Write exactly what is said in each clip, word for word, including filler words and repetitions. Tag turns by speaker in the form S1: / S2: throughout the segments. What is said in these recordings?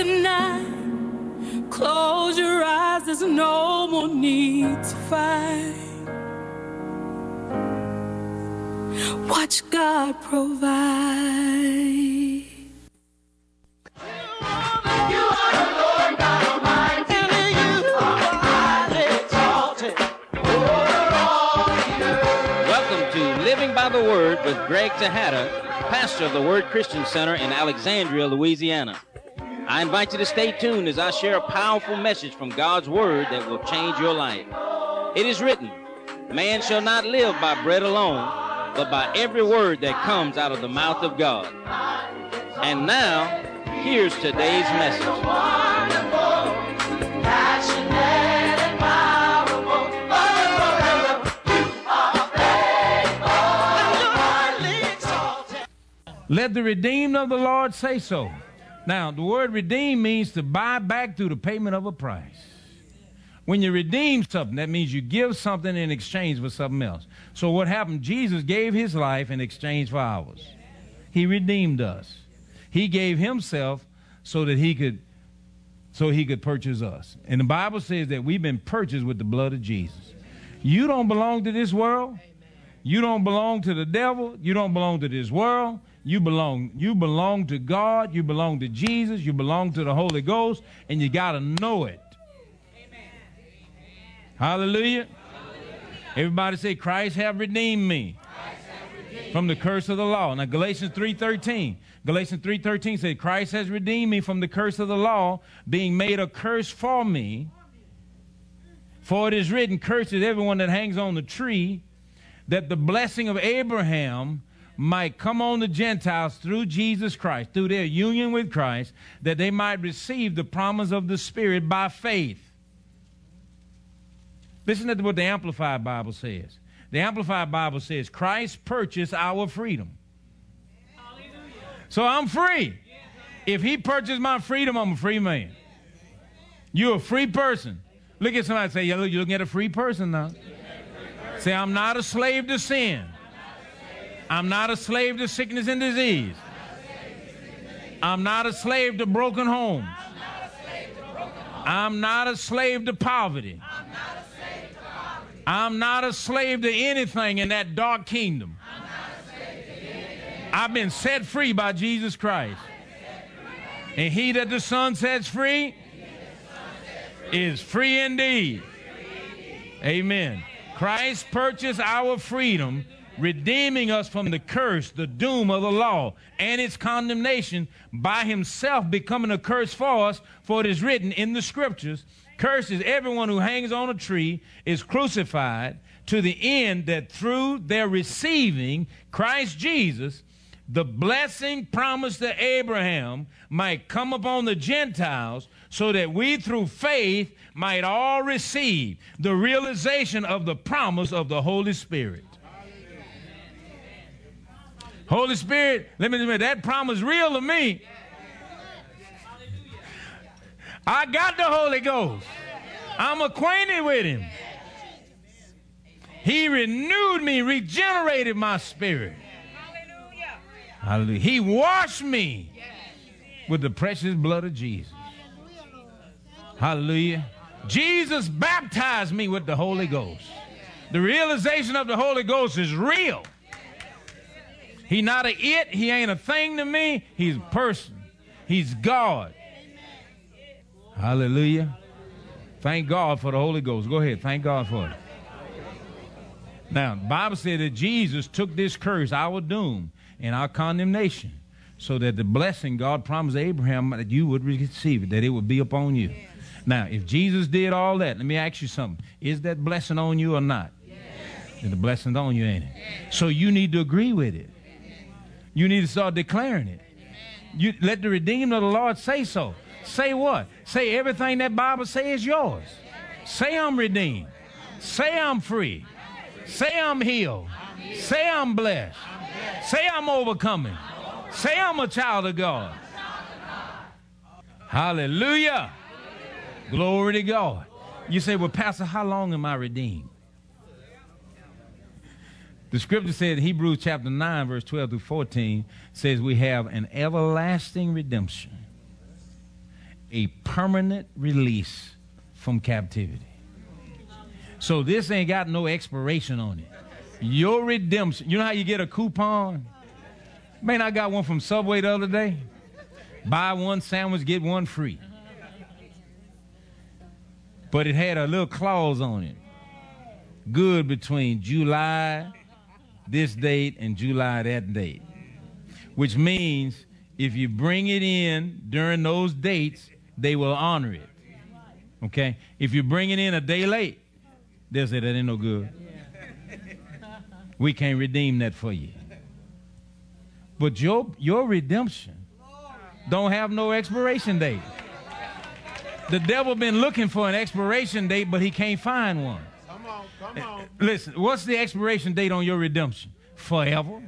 S1: tonight. Close your eyes, there's no more need to fight. Watch God provide.
S2: By the Word with Greg Tejada, pastor of the Word Christian Center in Alexandria, Louisiana. I invite you to stay tuned as I share a powerful message from God's Word that will change your life. It is written, man shall not live by bread alone, but by every word that comes out of the mouth of God. And now, here's today's message.
S3: Let the redeemed of the Lord say so. Now, the word redeem means to buy back through the payment of a price. When you redeem something, that means you give something in exchange for something else. So what happened? Jesus gave his life in exchange for ours. He redeemed us. He gave himself so that he could, so he could purchase us. And the Bible says that we've been purchased with the blood of Jesus. You don't belong to this world. You don't belong to the devil. You don't belong to this world. You belong, you belong to God, you belong to Jesus, you belong to the Holy Ghost, and you got to know it. Amen. Hallelujah. Hallelujah. Everybody say, Christ have redeemed me have redeemed from the curse of the law. Now, Galatians three thirteen. Galatians three thirteen says, Christ has redeemed me from the curse of the law, being made a curse for me. For it is written, cursed is everyone that hangs on the tree, that the blessing of Abraham might come on the Gentiles through Jesus Christ, through their union with Christ, that they might receive the promise of the Spirit by faith. Listen to what the Amplified Bible says. The Amplified Bible says, Christ purchased our freedom. Hallelujah. So I'm free. If he purchased my freedom, I'm a free man. You're a free person. Look at somebody and say, yeah, look, you're looking at a free person now. Say, I'm not a slave to sin. I'm not a slave to sickness and disease. I'm not a slave to broken homes. I'm not a slave to poverty. I'm not a slave to anything in that dark kingdom. I've been set free by Jesus Christ. And he that the Son sets free is free indeed. Amen. Christ purchased our freedom, redeeming us from the curse, the doom of the law, and its condemnation by himself becoming a curse for us, for it is written in the scriptures, cursed is everyone who hangs on a tree, is crucified, to the end that through their receiving Christ Jesus, the blessing promised to Abraham might come upon the Gentiles, so that we through faith might all receive the realization of the promise of the Holy Spirit. Holy Spirit, let me admit, that promise real to me. I got the Holy Ghost. I'm acquainted with him. He renewed me, regenerated my spirit. Hallelujah. He washed me with the precious blood of Jesus. Hallelujah. Jesus baptized me with the Holy Ghost. The realization of the Holy Ghost is real. He's not a it. He ain't a thing to me. He's a person. He's God. Hallelujah. Thank God for the Holy Ghost. Go ahead. Thank God for it. Now, the Bible said that Jesus took this curse, our doom, and our condemnation, so that the blessing God promised Abraham that you would receive it, that it would be upon you. Yes. Now, if Jesus did all that, let me ask you something. Is that blessing on you or not? Yes. The blessing's on you, ain't it? Yes. So you need to agree with it. You need to start declaring it. You let the redeemed of the Lord say so. Say what? Say everything that Bible says is yours. Say I'm redeemed. Say I'm free. Say I'm healed. Say I'm blessed. Say I'm overcoming. Say I'm a child of God. Hallelujah. Glory to God. You say, well, Pastor, how long am I redeemed? The scripture said, Hebrews chapter nine, verse twelve through fourteen, says we have an everlasting redemption. a permanent release from captivity. So this ain't got no expiration on it. Your redemption. You know how you get a coupon? Man, I got one from Subway the other day. Buy one sandwich, get one free. But it had a little clause on it. Good between July this date and July that date. Which means if you bring it in during those dates, they will honor it. Okay? If you bring it in a day late, they'll say that ain't no good. We can't redeem that for you. But your, your redemption don't have no expiration date. The devil been looking for an expiration date, but he can't find one.
S4: Come on, come on.
S3: Listen, what's the expiration date on your redemption? Forever.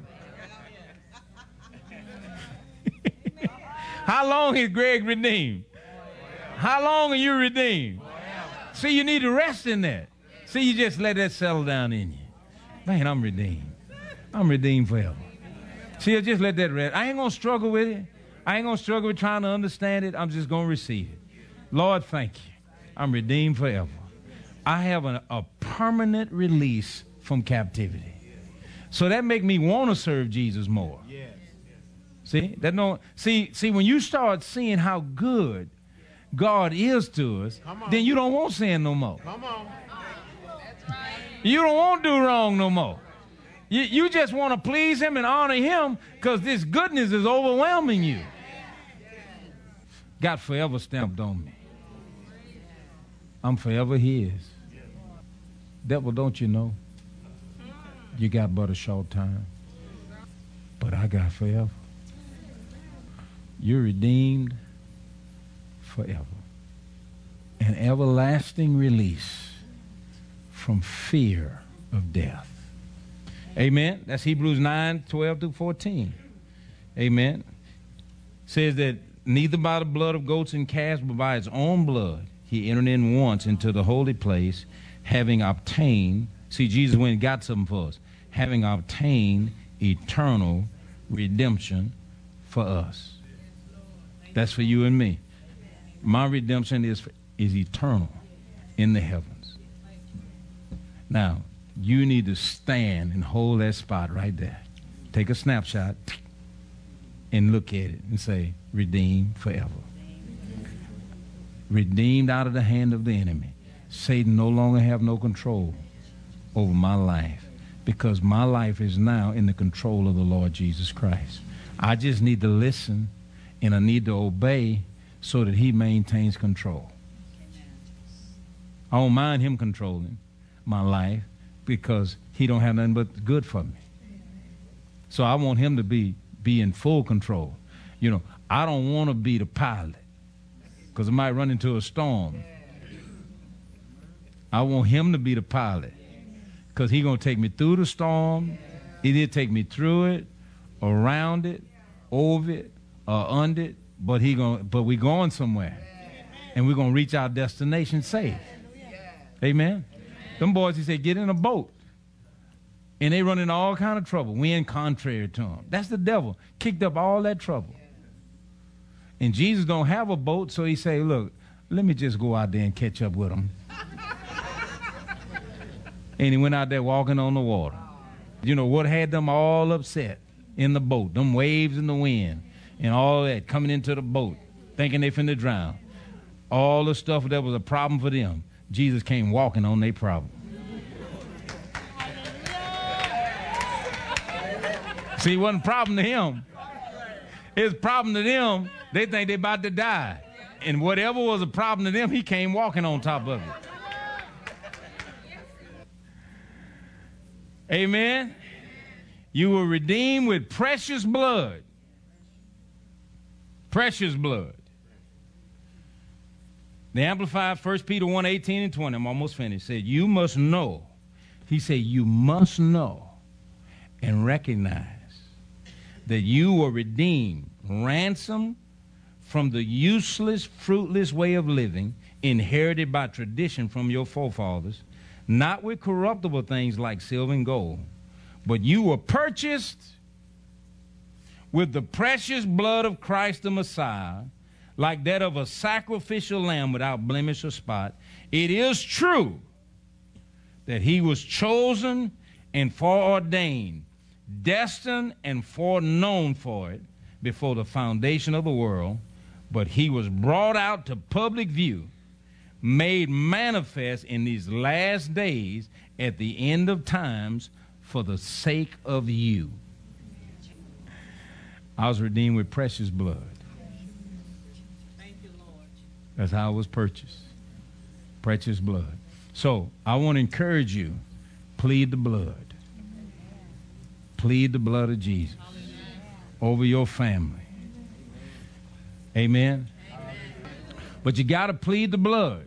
S3: How long is Greg redeemed? How long are you redeemed? See, you need to rest in that. See, you just let that settle down in you. Man, I'm redeemed. I'm redeemed forever. See, I just let that rest. I ain't going to struggle with it. I ain't going to struggle with trying to understand it. I'm just going to receive it. Lord, thank you. I'm redeemed forever. I have a, a permanent release from captivity. So that make me want to serve Jesus more.
S4: Yes.
S3: See, that don't, see, see, when you start seeing how good God is to us, then you don't want sin no more.
S4: Come on.
S3: You don't want to do wrong no more. You, you just want to please him and honor him because this goodness is overwhelming you. Got forever stamped on me. I'm forever his. Devil, don't you know? You got but a short time. But I got forever. You're redeemed forever. An everlasting release from fear of death. Amen. That's Hebrews nine, twelve through fourteen. Amen. Says that neither by the blood of goats and calves, but by his own blood, he entered in once into the holy place, having obtained, see, Jesus went and got something for us, having obtained eternal redemption for us. That's for you and me. My redemption is, is eternal in the heavens. Now, you need to stand and hold that spot right there. Take a snapshot and look at it and say, redeemed forever. Redeemed out of the hand of the enemy. Satan no longer have no control over my life because my life is now in the control of the Lord Jesus Christ. I just need to listen and I need to obey so that he maintains control. I don't mind him controlling my life because he don't have nothing but good for me. So I want him to be, be in full control. You know, I don't want to be the pilot because I might run into a storm. I want him to be the pilot because he's going to take me through the storm. He did take me through it, around it, over it, or under it, but, he gonna, but we're going somewhere. And we're going to reach our destination safe. Amen? Them boys, he said, get in a boat. And they run into all kind of trouble. Wind contrary to them. That's the devil. Kicked up all that trouble. And Jesus don't have a boat, so he say, look, let me just go out there and catch up with them. And he went out there walking on the water. You know, what had them all upset in the boat? Them waves in the wind and all that coming into the boat, thinking they finna drown. All the stuff that was a problem for them, Jesus came walking on their problem. See, it wasn't a problem to him. It was a problem to them. They think they're about to die. And whatever was a problem to them, he came walking on top of it. Amen. You were redeemed with precious blood. Precious blood. The Amplified, First Peter one, eighteen and twenty, I'm almost finished, said, you must know. He said, you must know and recognize that you were redeemed, ransomed from the useless, fruitless way of living inherited by tradition from your forefathers, not with corruptible things like silver and gold, but you were purchased with the precious blood of Christ the Messiah, like that of a sacrificial lamb without blemish or spot. It is true that he was chosen and foreordained, destined and foreknown for it before the foundation of the world, but he was brought out to public view, made manifest in these last days at the end of times for the sake of you. I was redeemed with precious blood.
S1: Thank you, Lord.
S3: That's how I was purchased. Precious blood. So I want to encourage you, plead the blood. Plead the blood of Jesus over your family. Amen. But you got to plead the blood.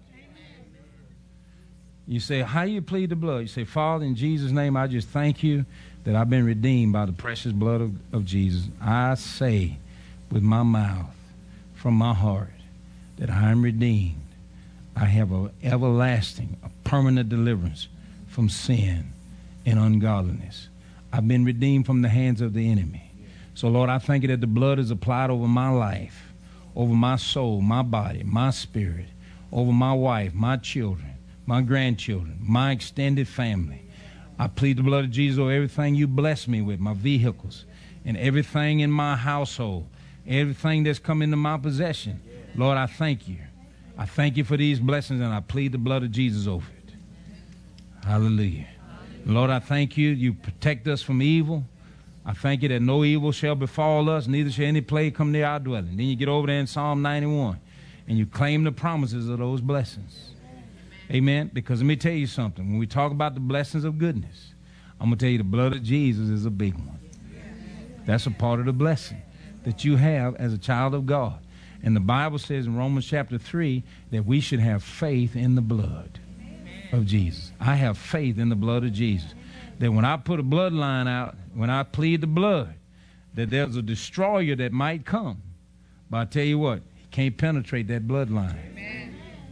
S3: You say, how you plead the blood? You say, Father, in Jesus' name, I just thank you that I've been redeemed by the precious blood of, of Jesus. I say with my mouth, from my heart, that I am redeemed. I have an everlasting, a permanent deliverance from sin and ungodliness. I've been redeemed from the hands of the enemy. So, Lord, I thank you that the blood is applied over my life, over my soul, my body, my spirit, over my wife, my children, my grandchildren, my extended family. I plead the blood of Jesus over everything you bless me with, my vehicles, and everything in my household, everything that's come into my possession. Lord, I thank you. I thank you for these blessings, and I plead the blood of Jesus over it. Hallelujah. Lord, I thank you. You protect us from evil. I thank you that no evil shall befall us, neither shall any plague come near our dwelling. Then you get over there in Psalm ninety-one, and you claim the promises of those blessings. Amen. Because let me tell you something. When we talk about the blessings of goodness, I'm going to tell you the blood of Jesus is a big one. That's a part of the blessing that you have as a child of God. And the Bible says in Romans chapter three that we should have faith in the blood of Jesus. I have faith in the blood of Jesus. That when I put a bloodline out, when I plead the blood, that there's a destroyer that might come. But I tell you what, he can't penetrate that bloodline.
S1: Amen.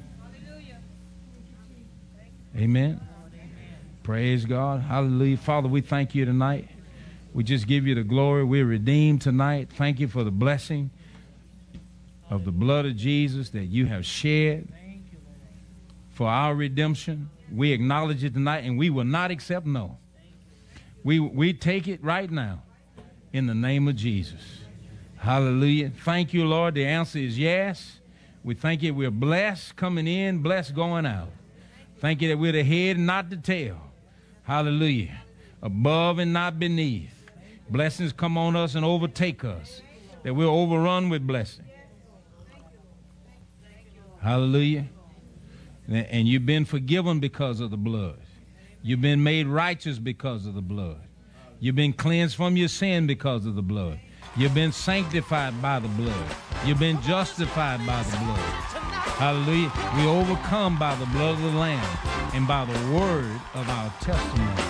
S3: Amen. Praise God. Hallelujah. Father, we thank you tonight. We just give you the glory. We're redeemed tonight. Thank you for the blessing of the blood of Jesus that you have shed for our redemption. We acknowledge it tonight, and we will not accept no. We, we take it right now in the name of Jesus. Hallelujah. Thank you, Lord. The answer is yes. We thank you we're blessed coming in, blessed going out. Thank you that we're the head and not the tail. Hallelujah. Above and not beneath. Blessings come on us and overtake us. That we're overrun with blessing. Hallelujah. And you've been forgiven because of the blood. You've been made righteous because of the blood. You've been cleansed from your sin because of the blood. You've been sanctified by the blood. You've been justified by the blood. Hallelujah. We overcome by the blood of the Lamb and by the word of our testimony.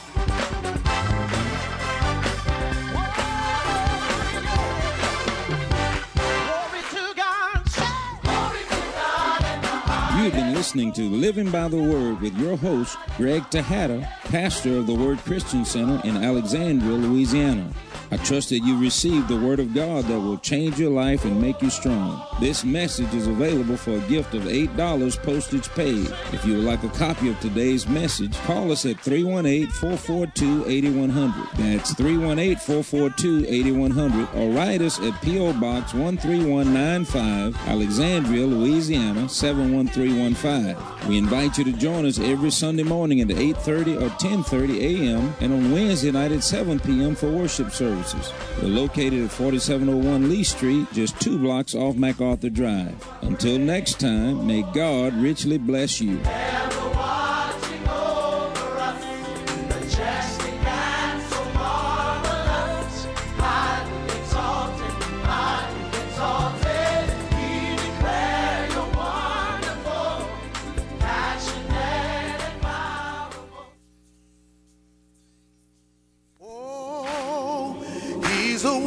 S4: You've been listening to Living by the Word with your host, Greg Tejada, pastor of the Word Christian Center in Alexandria, Louisiana. I trust that you received the Word of God that will change your life and make you strong. This message is available for a gift of eight dollars postage paid. If you would like a copy of today's message, call us at three one eight, four four two, eight one zero zero. That's three one eight, four four two, eight one zero zero. Or write us at P O Box one three one nine five, Alexandria, Louisiana, seven one three one five. We invite you to join us every Sunday morning at eight thirty or ten thirty a m and on Wednesday night at seven p m for worship services. We're located at forty-seven oh one Lee Street, just two blocks off MacArthur Drive. Until next time, may God richly bless you.